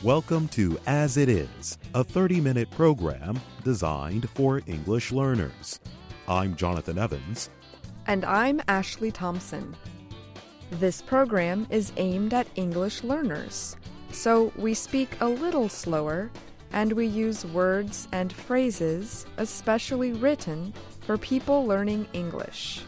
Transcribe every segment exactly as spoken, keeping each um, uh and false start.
Welcome to As It Is, a thirty-minute program designed for English learners. I'm Jonathan Evans. And I'm Ashley Thompson. This program is aimed at English learners, so we speak a little slower and we use words and phrases especially written for people learning English.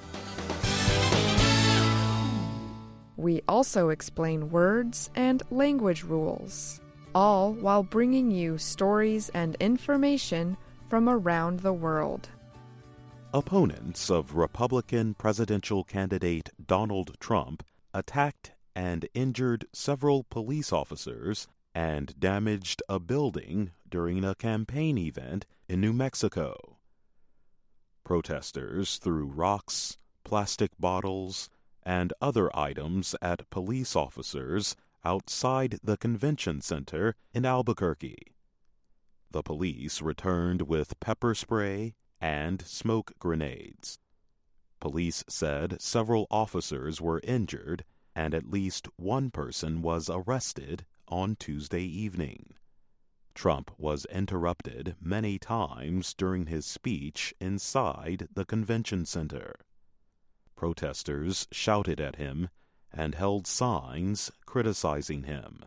We also explain words and language rules, all while bringing you stories and information from around the world. Opponents of Republican presidential candidate Donald Trump attacked and injured several police officers and damaged a building during a campaign event in New Mexico. Protesters threw rocks, plastic bottles, and other items at police officers outside the convention center in Albuquerque. The police returned with pepper spray and smoke grenades. Police said several officers were injured and at least one person was arrested on Tuesday evening. Trump was interrupted many times during his speech inside the convention center. Protesters shouted at him and held signs criticizing him.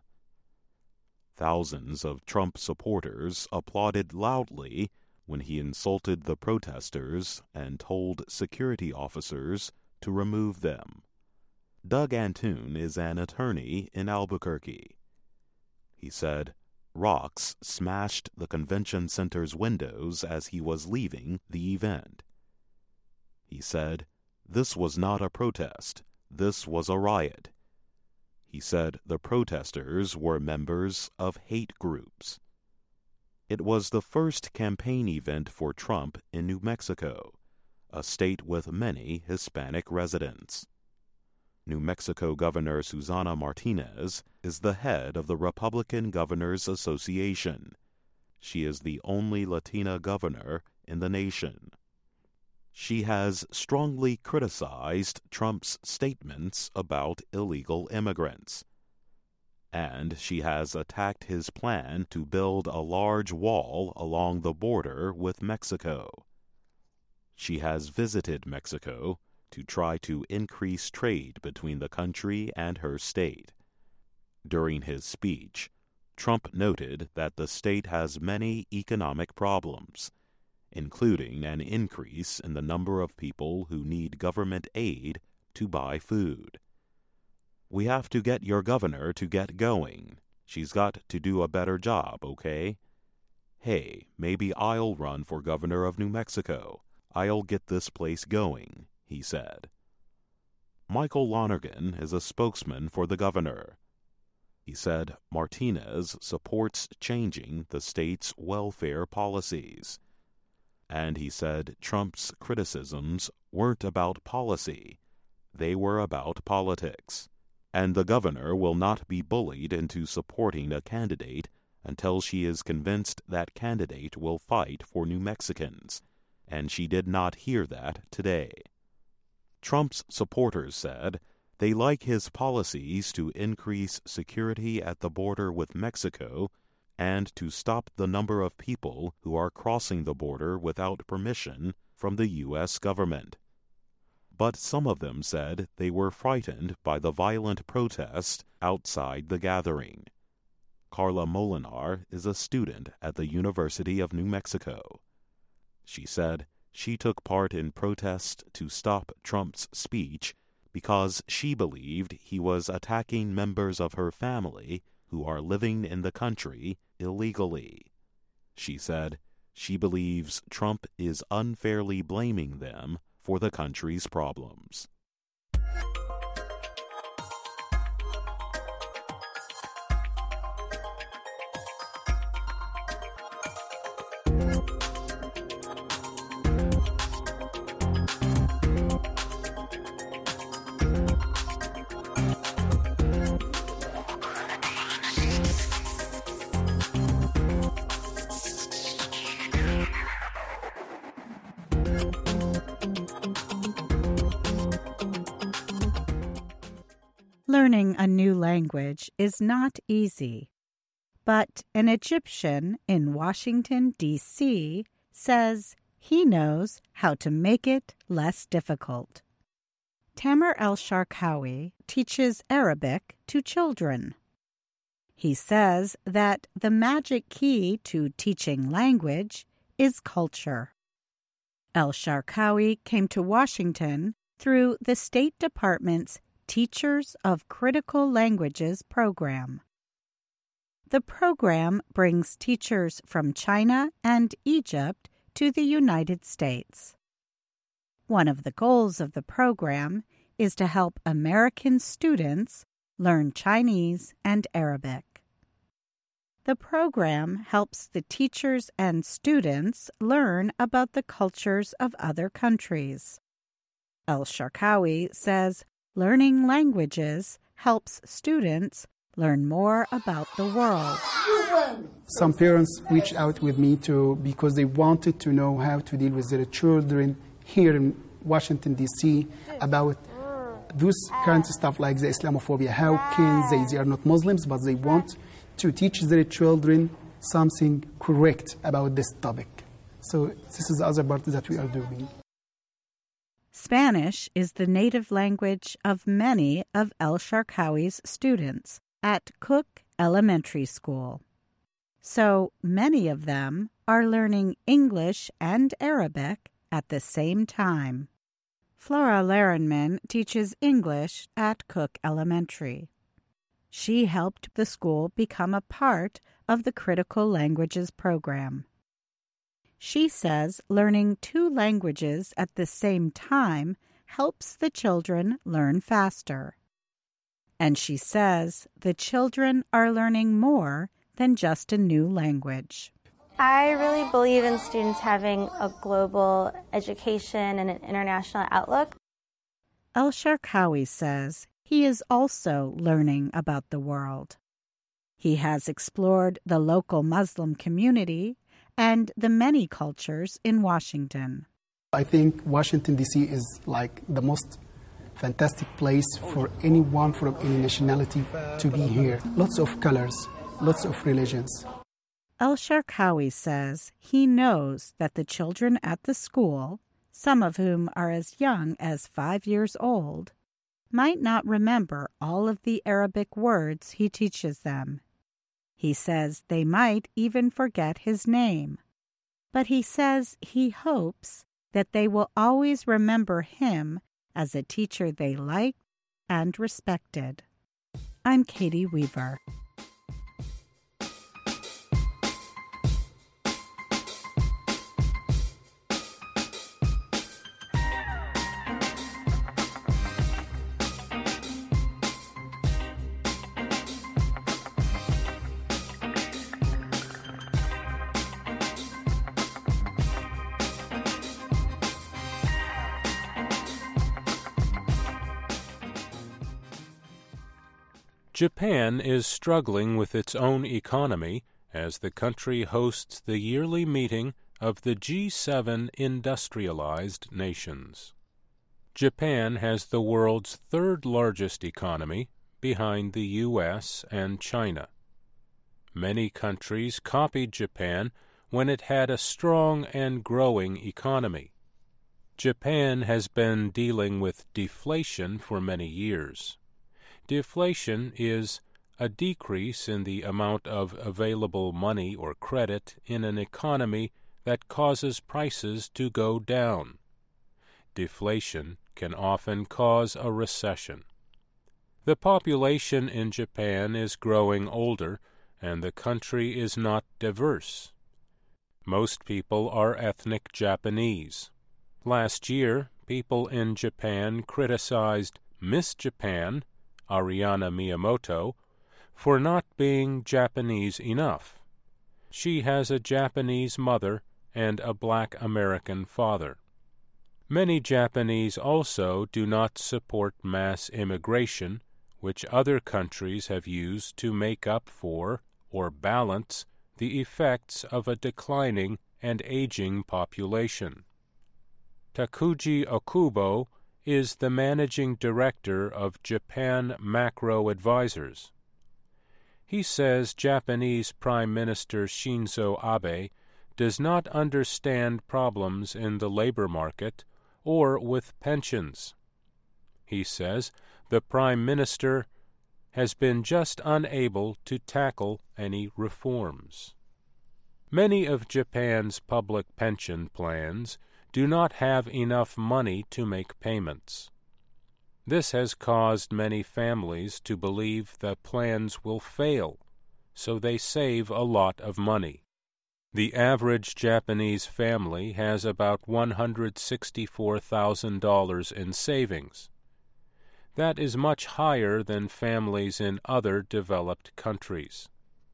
Thousands of Trump supporters applauded loudly when he insulted the protesters and told security officers to remove them. Doug Antoon is an attorney in Albuquerque. He said rocks smashed the convention center's windows as he was leaving the event. He said, "This was not a protest. This was a riot." He said the protesters were members of hate groups. It was the first campaign event for Trump in New Mexico, a state with many Hispanic residents. New Mexico Governor Susana Martinez is the head of the Republican Governors Association. She is the only Latina governor in the nation. She has strongly criticized Trump's statements about illegal immigrants. And she has attacked his plan to build a large wall along the border with Mexico. She has visited Mexico to try to increase trade between the country and her state. During his speech, Trump noted that the state has many economic problems, including an increase in the number of people who need government aid to buy food. "We have to get your governor to get going. She's got to do a better job, okay? Hey, maybe I'll run for governor of New Mexico. I'll get this place going," he said. Michael Lonergan is a spokesman for the governor. He said Martinez supports changing the state's welfare policies. And he said Trump's criticisms weren't about policy. They were about politics. And the governor will not be bullied into supporting a candidate until she is convinced that candidate will fight for New Mexicans. And she did not hear that today. Trump's supporters said they like his policies to increase security at the border with Mexico and to stop the number of people who are crossing the border without permission from the U S government. But some of them said they were frightened by the violent protest outside the gathering. Carla Molinar is a student at the University of New Mexico. She said she took part in protest to stop Trump's speech because she believed he was attacking members of her family who are living in the country illegally. She said she believes Trump is unfairly blaming them for the country's problems. Learning a new language is not easy. But an Egyptian in Washington, D C says he knows how to make it less difficult. Tamer El-Sharkawi teaches Arabic to children. He says that the magic key to teaching language is culture. El-Sharkawi came to Washington through the State Department's Teachers of Critical Languages program. The program brings teachers from China and Egypt to the United States. One of the goals of the program is to help American students learn Chinese and Arabic. The program helps the teachers and students learn about the cultures of other countries. El-Sharkawi says learning languages helps students learn more about the world. Some parents reached out with me to because they wanted to know how to deal with their children here in Washington, D C about those kind of stuff like the Islamophobia. How can they, they are not Muslims, but they want to teach their children something correct about this topic. So this is the other part that we are doing. Spanish is the native language of many of El-Sharkawi's students at Cook Elementary School. So many of them are learning English and Arabic at the same time. Flora Larenman teaches English at Cook Elementary. She helped the school become a part of the Critical Languages program. She says learning two languages at the same time helps the children learn faster. And she says the children are learning more than just a new language. I really believe in students having a global education and an international outlook. El-Sharkawi says he is also learning about the world. He has explored the local Muslim community and the many cultures in Washington. I think Washington, D C is like the most fantastic place for anyone from any nationality to be here. Lots of colors, lots of religions. El-Sharkawi says he knows that the children at the school, some of whom are as young as five years old, might not remember all of the Arabic words he teaches them. He says they might even forget his name. But he says he hopes that they will always remember him as a teacher they liked and respected. I'm Katie Weaver. Japan is struggling with its own economy as the country hosts the yearly meeting of the G seven industrialized nations. Japan has the world's third largest economy, behind the U S and China. Many countries copied Japan when it had a strong and growing economy. Japan has been dealing with deflation for many years. Deflation is a decrease in the amount of available money or credit in an economy that causes prices to go down. Deflation can often cause a recession. The population in Japan is growing older, and the country is not diverse. Most people are ethnic Japanese. Last year, people in Japan criticized Miss Japan, Ariana Miyamoto, for not being Japanese enough. She has a Japanese mother and a black American father. Many Japanese also do not support mass immigration, which other countries have used to make up for or balance the effects of a declining and aging population. Takuji Okubo is the managing director of Japan Macro Advisors. He says Japanese Prime Minister Shinzo Abe does not understand problems in the labor market or with pensions. He says the Prime Minister has been just unable to tackle any reforms. Many of Japan's public pension plans do not have enough money to make payments. This has caused many families to believe the plans will fail, so they save a lot of money. The average Japanese family has about one hundred sixty-four thousand dollars in savings. That is much higher than families in other developed countries.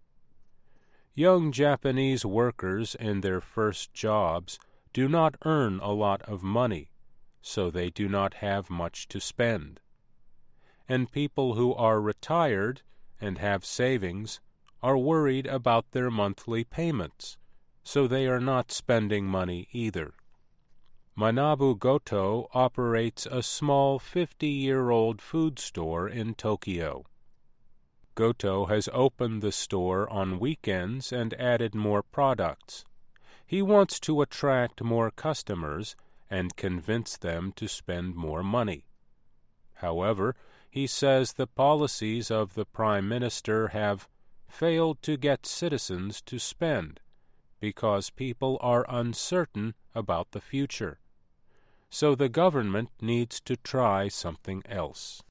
Young Japanese workers in their first jobs do not earn a lot of money, so they do not have much to spend. And people who are retired and have savings are worried about their monthly payments, so they are not spending money either. Manabu Goto operates a small fifty-year-old food store in Tokyo. Goto has opened the store on weekends and added more products. He wants to attract more customers and convince them to spend more money. However, he says the policies of the Prime Minister have failed to get citizens to spend because people are uncertain about the future. So the government needs to try something else.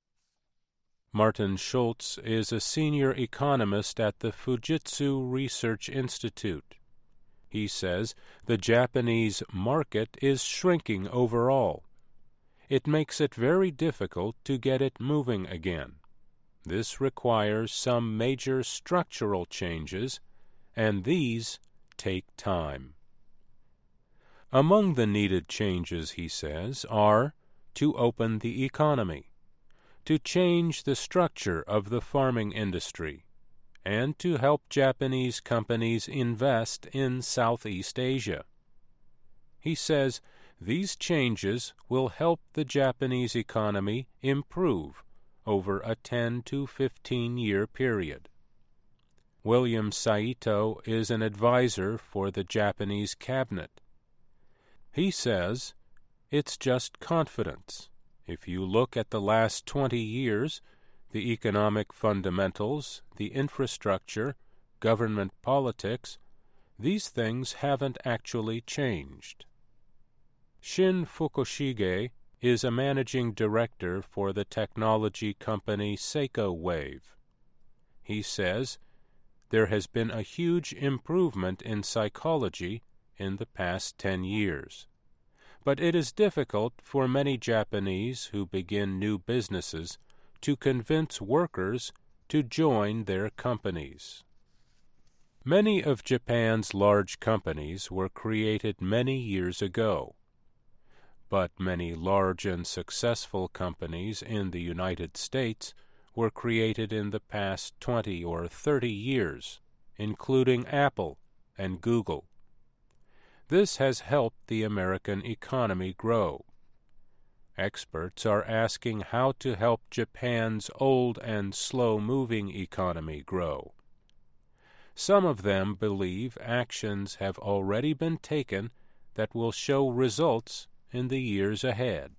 Martin Schultz is a senior economist at the Fujitsu Research Institute. He says the Japanese market is shrinking overall. It makes it very difficult to get it moving again. This requires some major structural changes, and these take time. Among the needed changes, he says, are to open the economy, to change the structure of the farming industry, and to help Japanese companies invest in Southeast Asia. He says these changes will help the Japanese economy improve over a ten to fifteen year period. William Saito is an advisor for the Japanese cabinet. He says, it's just confidence. If you look at the last twenty years, the economic fundamentals, the infrastructure, government politics, these things haven't actually changed. Shin Fukushige is a managing director for the technology company Seiko Wave. He says, there has been a huge improvement in psychology in the past ten years. But it is difficult for many Japanese who begin new businesses to convince workers to join their companies. Many of Japan's large companies were created many years ago, but many large and successful companies in the United States were created in the past twenty or thirty years, including Apple and Google. This has helped the American economy grow. Experts are asking how to help Japan's old and slow-moving economy grow. Some of them believe actions have already been taken that will show results in the years ahead.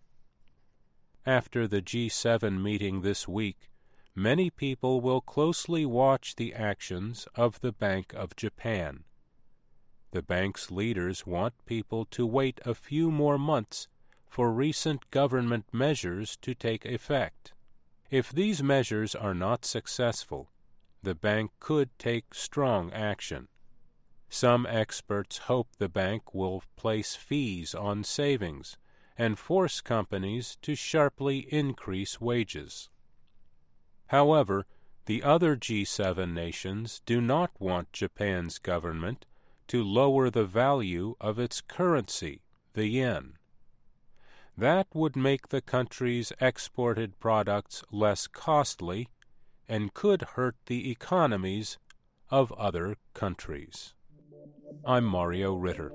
After the G seven meeting this week, many people will closely watch the actions of the Bank of Japan. The bank's leaders want people to wait a few more months for recent government measures to take effect. If these measures are not successful, the bank could take strong action. Some experts hope the bank will place fees on savings and force companies to sharply increase wages. However, the other G seven nations do not want Japan's government to lower the value of its currency, the yen. That would make the country's exported products less costly and could hurt the economies of other countries. I'm Mario Ritter.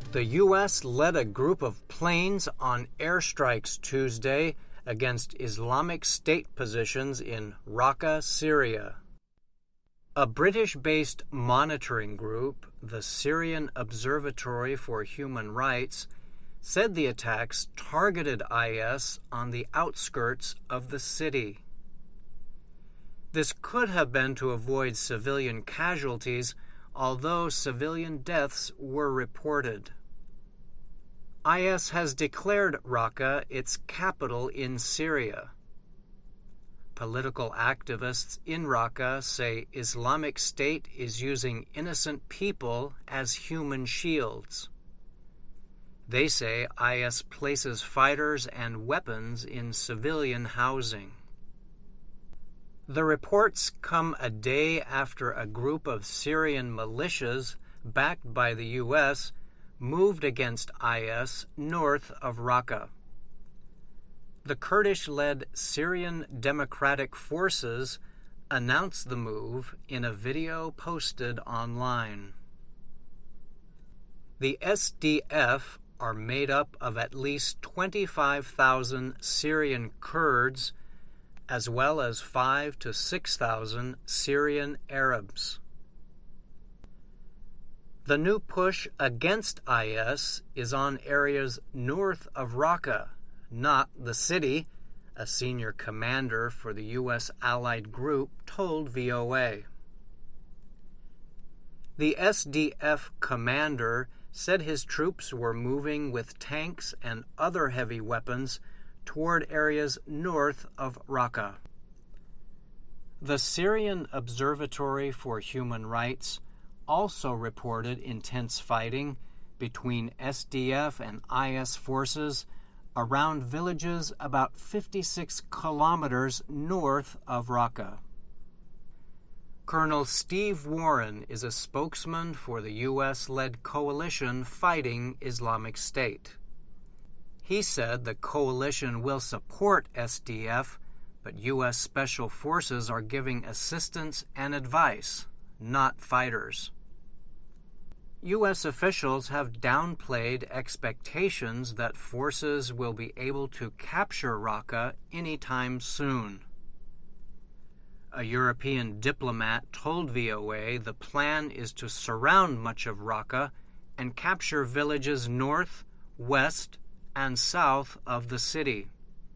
The U S led a group of planes on airstrikes Tuesday against Islamic State positions in Raqqa, Syria. A British-based monitoring group, the Syrian Observatory for Human Rights, said the attacks targeted I S on the outskirts of the city. This could have been to avoid civilian casualties, although civilian deaths were reported. I S has declared Raqqa its capital in Syria. Political activists in Raqqa say Islamic State is using innocent people as human shields. They say I S places fighters and weapons in civilian housing. The reports come a day after a group of Syrian militias, backed by the U S, moved against I S north of Raqqa. The Kurdish-led Syrian Democratic Forces announced the move in a video posted online. The S D F are made up of at least twenty-five thousand Syrian Kurds, as well as five to six thousand Syrian Arabs. The new push against I S is on areas north of Raqqa, not the city, a senior commander for the U S allied group told V O A. The S D F commander said his troops were moving with tanks and other heavy weapons toward areas north of Raqqa. The Syrian Observatory for Human Rights also reported intense fighting between S D F and I S forces around villages about fifty-six kilometers north of Raqqa. Colonel Steve Warren is a spokesman for the U S-led coalition fighting Islamic State. He said the coalition will support S D F, but U S Special Forces are giving assistance and advice, not fighters. U S officials have downplayed expectations that forces will be able to capture Raqqa anytime soon. A European diplomat told V O A the plan is to surround much of Raqqa and capture villages north, west, and south of the city.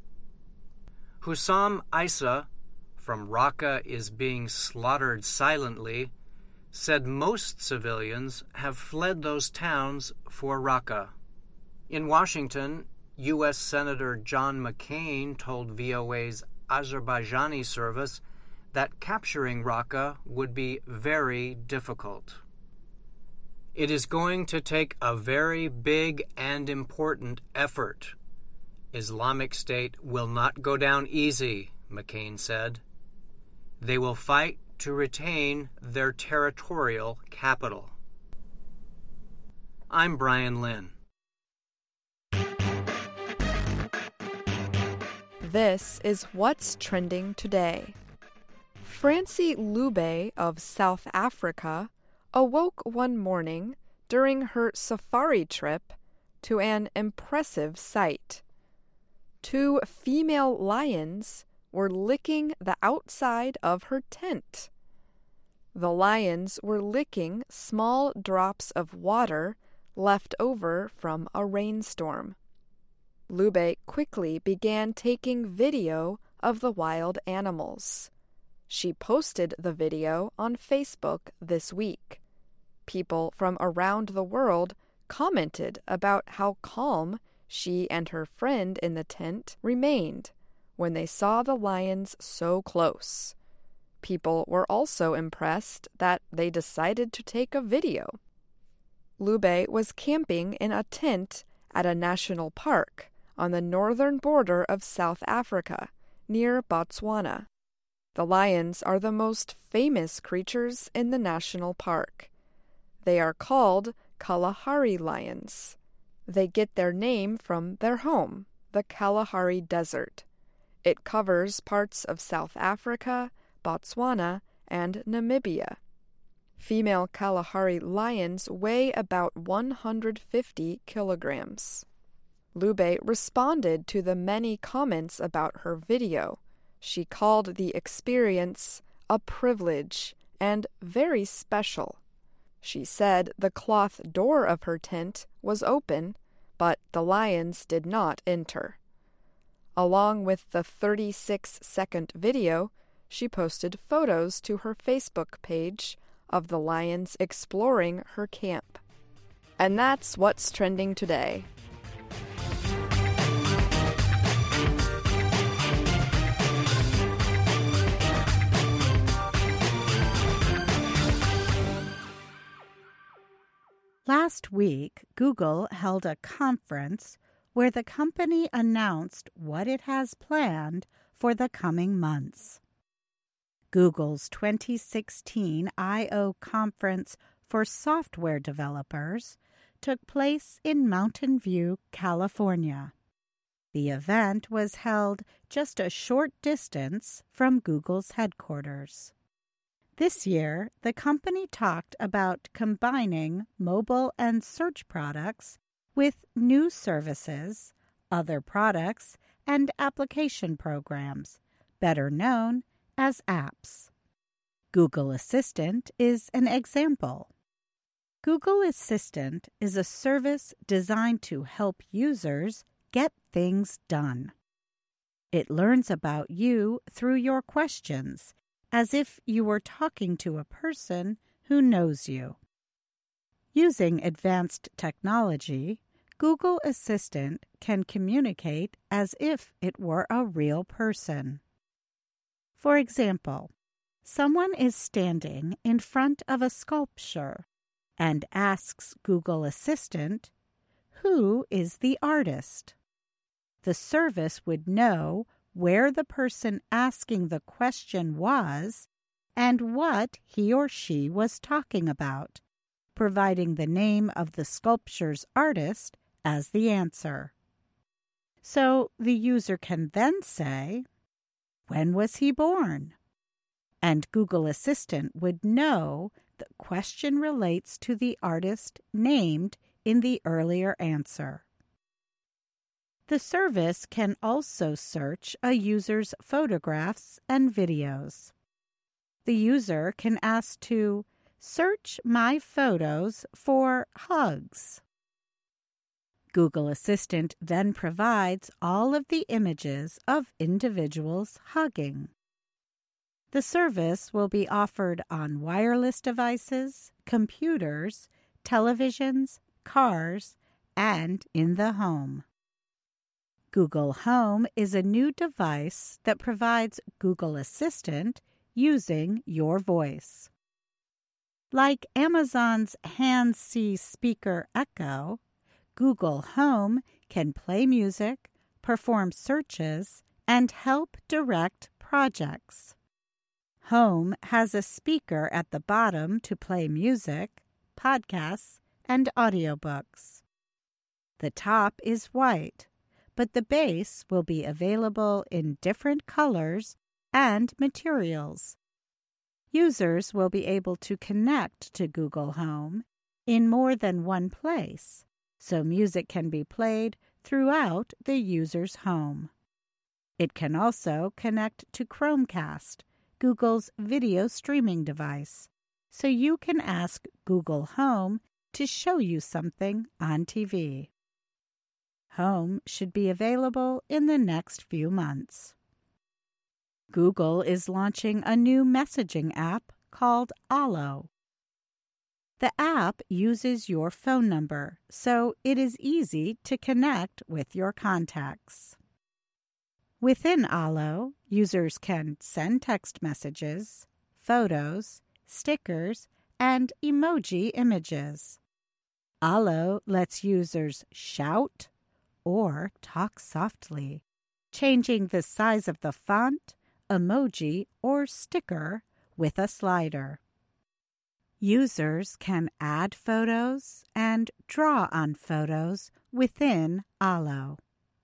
Hussam Isa, from Raqqa is being slaughtered silently, said most civilians have fled those towns for Raqqa. In Washington, U S Senator John McCain told V O A's Azerbaijani service that capturing Raqqa would be very difficult. It is going to take a very big and important effort. Islamic State will not go down easy, McCain said. They will fight to retain their territorial capital. I'm Brian Lynn. This is What's Trending Today. Francie Lube of South Africa awoke one morning during her safari trip to an impressive sight. Two female lions were licking the outside of her tent. The lions were licking small drops of water left over from a rainstorm. Lube quickly began taking video of the wild animals. She posted the video on Facebook this week. People from around the world commented about how calm she and her friend in the tent remained when they saw the lions so close. People were also impressed that they decided to take a video. Lube was camping in a tent at a national park on the northern border of South Africa, near Botswana. The lions are the most famous creatures in the national park. They are called Kalahari lions. They get their name from their home, the Kalahari Desert. It covers parts of South Africa, Botswana, and Namibia. Female Kalahari lions weigh about one hundred fifty kilograms. Lube responded to the many comments about her video. She called the experience a privilege and very special. She said the cloth door of her tent was open, but the lions did not enter. Along with the thirty-six second video, she posted photos to her Facebook page of the lions exploring her camp. And that's what's trending today. Last week, Google held a conference where the company announced what it has planned for the coming months. Google's twenty sixteen I O conference for software developers took place in Mountain View, California. The event was held just a short distance from Google's headquarters. This year, the company talked about combining mobile and search products with new services, other products, and application programs, better known as apps. Google Assistant is an example. Google Assistant is a service designed to help users get things done. It learns about you through your questions, as if you were talking to a person who knows you. Using advanced technology, Google Assistant can communicate as if it were a real person. For example, someone is standing in front of a sculpture and asks Google Assistant, "Who is the artist?" The service would know where the person asking the question was and what he or she was talking about, providing the name of the sculpture's artist as the answer. So the user can then say, "When was he born?" And Google Assistant would know the question relates to the artist named in the earlier answer. The service can also search a user's photographs and videos. The user can ask to search my photos for hugs. Google Assistant then provides all of the images of individuals hugging. The service will be offered on wireless devices, computers, televisions, cars, and in the home. Google Home is a new device that provides Google Assistant using your voice. Like Amazon's Hands-See speaker Echo, Google Home can play music, perform searches, and help direct projects. Home has a speaker at the bottom to play music, podcasts, and audiobooks. The top is white, but the base will be available in different colors and materials. Users will be able to connect to Google Home in more than one place, so music can be played throughout the user's home. It can also connect to Chromecast, Google's video streaming device, so you can ask Google Home to show you something on T V. Home should be available in the next few months. Google is launching a new messaging app called Allo. The app uses your phone number, so it is easy to connect with your contacts. Within Allo, users can send text messages, photos, stickers, and emoji images. Allo lets users shout or talk softly, changing the size of the font, emoji, or sticker with a slider. Users can add photos and draw on photos within Allo.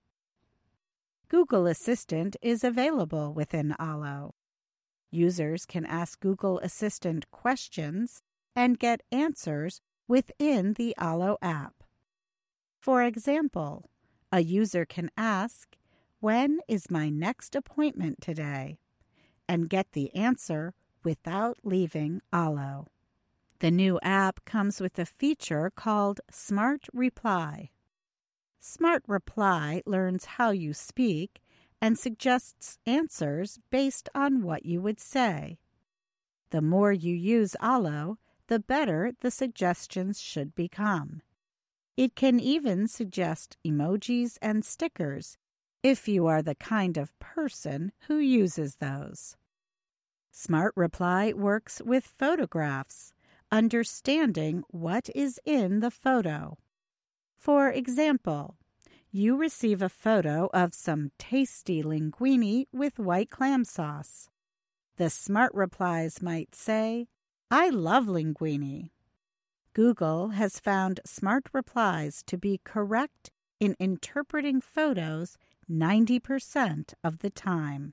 Google Assistant is available within Allo. Users can ask Google Assistant questions and get answers within the Allo app. For example, a user can ask, "When is my next appointment today?" and get the answer without leaving Allo. The new app comes with a feature called Smart Reply. Smart Reply learns how you speak and suggests answers based on what you would say. The more you use Allo, the better the suggestions should become. It can even suggest emojis and stickers if you are the kind of person who uses those. Smart Reply works with photographs, understanding what is in the photo. For example, you receive a photo of some tasty linguine with white clam sauce. The Smart Replies might say, "I love linguine." Google has found Smart Replies to be correct in interpreting photos ninety percent of the time.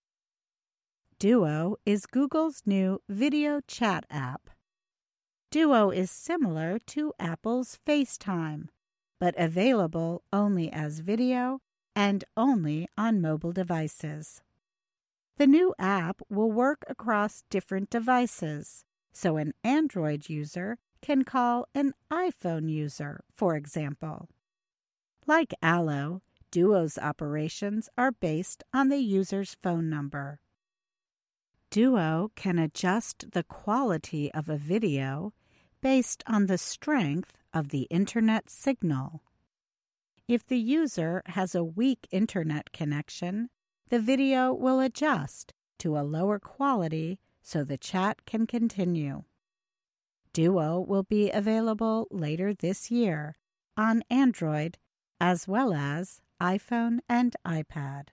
Duo is Google's new video chat app. Duo is similar to Apple's FaceTime, but available only as video and only on mobile devices. The new app will work across different devices, so an Android user can call an iPhone user, for example. Like Allo, Duo's operations are based on the user's phone number. Duo can adjust the quality of a video based on the strength of the internet signal. If the user has a weak internet connection, the video will adjust to a lower quality so the chat can continue. Duo will be available later this year on Android as well as iPhone and iPad.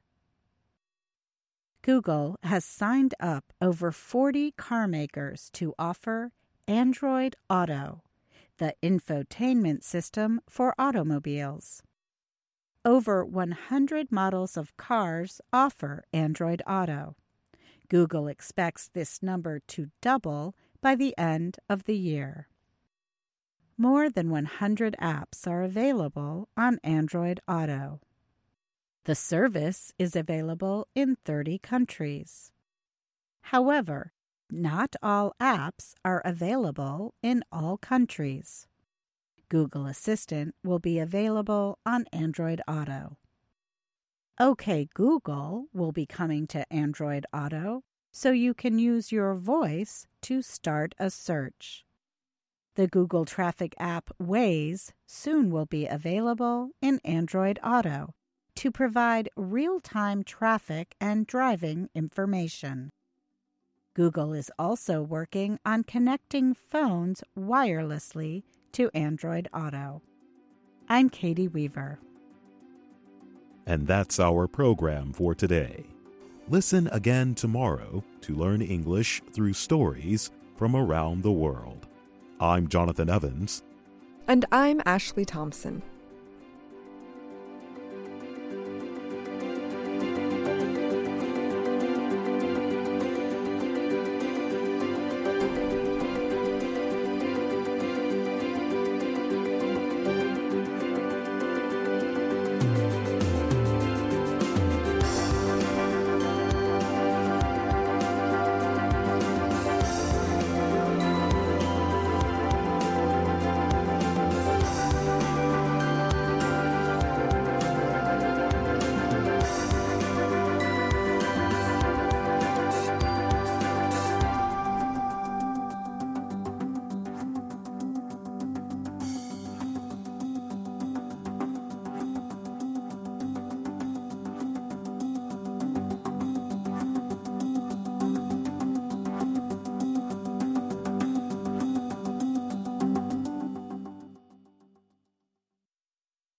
Google has signed up over forty car makers to offer Android Auto, the infotainment system for automobiles. Over one hundred models of cars offer Android Auto. Google expects this number to double by the end of the year. More than one hundred apps are available on Android Auto. The service is available in thirty countries. However, not all apps are available in all countries. Google Assistant will be available on Android Auto. OK Google will be coming to Android Auto, so you can use your voice to start a search. The Google Traffic app Waze soon will be available in Android Auto to provide real-time traffic and driving information. Google is also working on connecting phones wirelessly to Android Auto. I'm Katie Weaver. And that's our program for today. Listen again tomorrow to learn English through stories from around the world. I'm Jonathan Evans. And I'm Ashley Thompson.